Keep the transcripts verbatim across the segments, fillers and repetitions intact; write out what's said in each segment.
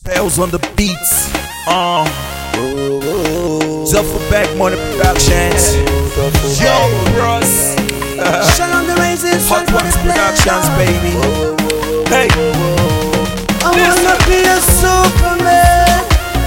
Spells on the beats. Uh. Zuffer Back Money Productions. Yo, Russ. Hot Ones Productions, baby. Hey. I wanna be a Superman.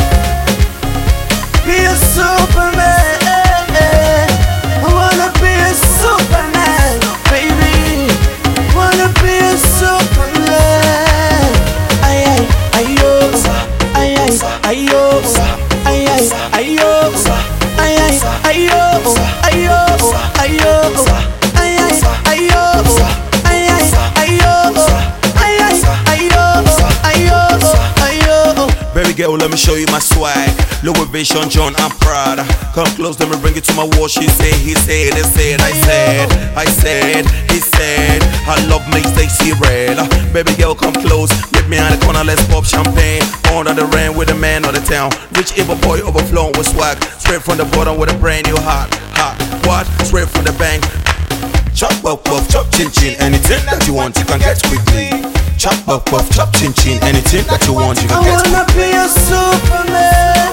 Be a Superman. I wanna be a Superman, baby. Wanna be a Superman. Ay ay ay yo, ay ay ay yo, ay ay ay yo, ay ay ay yo, ay yo, ay yo, ay ay ay yo, ay ay ay yo, ay ay ay yo, ay yo, ay yo. Baby girl, let me show you my swag. Louis Vuitton, John, I'm proud. Come close, let me bring it to my wall. She said, he said, they said, I said, I said, he said. I love me, Stacy Red. Baby girl, come close, meet me on the corner, let's pop champagne. Under the rain with the man of the town. Rich evil boy overflowing with swag. Straight from the bottom with a brand new hot, hot. What? Straight from the bank. Chop up, puff, chop chin chin. Anything that you want, you can get quickly. Chop up, puff, chop chin chin. Anything that you want, you can get quickly. I wanna be a Superman.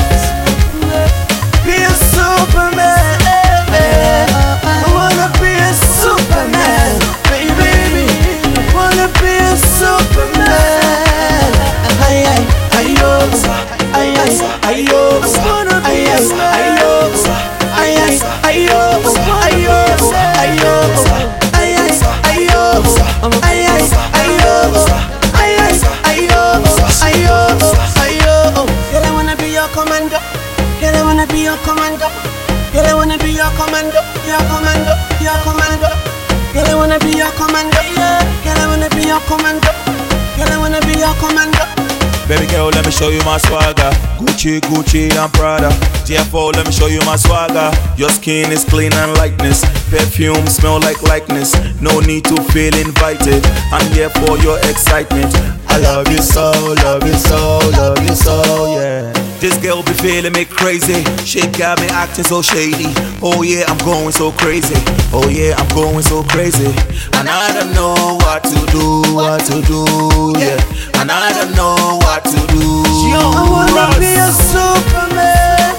Be a Superman. I wanna be a Superman, baby. Wanna be a Superman. Ay ay ay yo, ay ay ay yo, ay ay ay yo, ay ay ay yo, ay yo, ay yo, ay ay ay yo, ay ay ay yo, ay ay ay yo, ay yo, ay yo. Girl, I wanna be your commando. Girl, I wanna be your commando. Girl, I wanna be your commando, your commando, your commando. Girl, I wanna be your commando. Girl, I wanna be your commando. Girl, I wanna be your commando. Baby girl, let me show you my swagger. Gucci, Gucci, I'm Prada. T F O, let me show you my swagger. Your skin is clean and lightness. Perfume smell like likeness. No need to feel invited. I'm here for your excitement. I love you so, love you so, love you so, yeah. This girl be feeling me crazy. She got me acting so shady. Oh yeah, I'm going so crazy. Oh yeah, I'm going so crazy. And I don't know what to do, what to do, yeah. And I don't know what to do. I wanna be a Superman.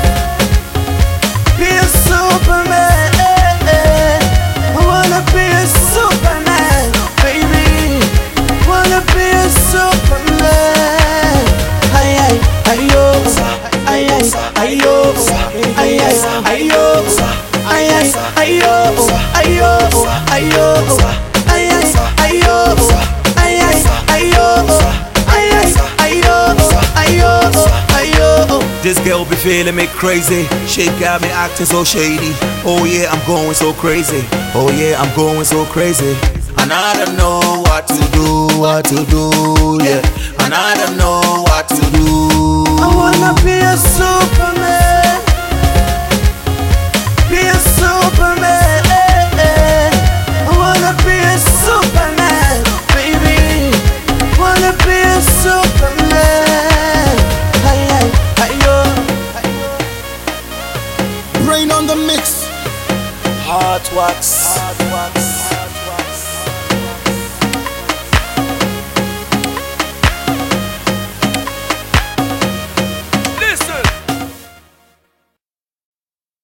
Be a Superman. I wanna be a Superman, baby. Wanna be a Superman. Ay ay ay yo, ay ay ay yo, ay ay ay yo, ay ay ay yo, ay yo, ay yo, ay ay ay yo, ay ay ay yo, ay ay ay yo, ay yo, ay yo. This girl be feeling me crazy. She got me acting so shady. Oh yeah, I'm going so crazy. Oh yeah, I'm going so crazy. And I don't know what to do, what to do, yeah. And I don't know what to do. I wanna be a Superman. Be a Superman. I wanna be a Superman, baby. Wanna be a Superman. Ay ay ay yo. Rain on the mix. Hot wax.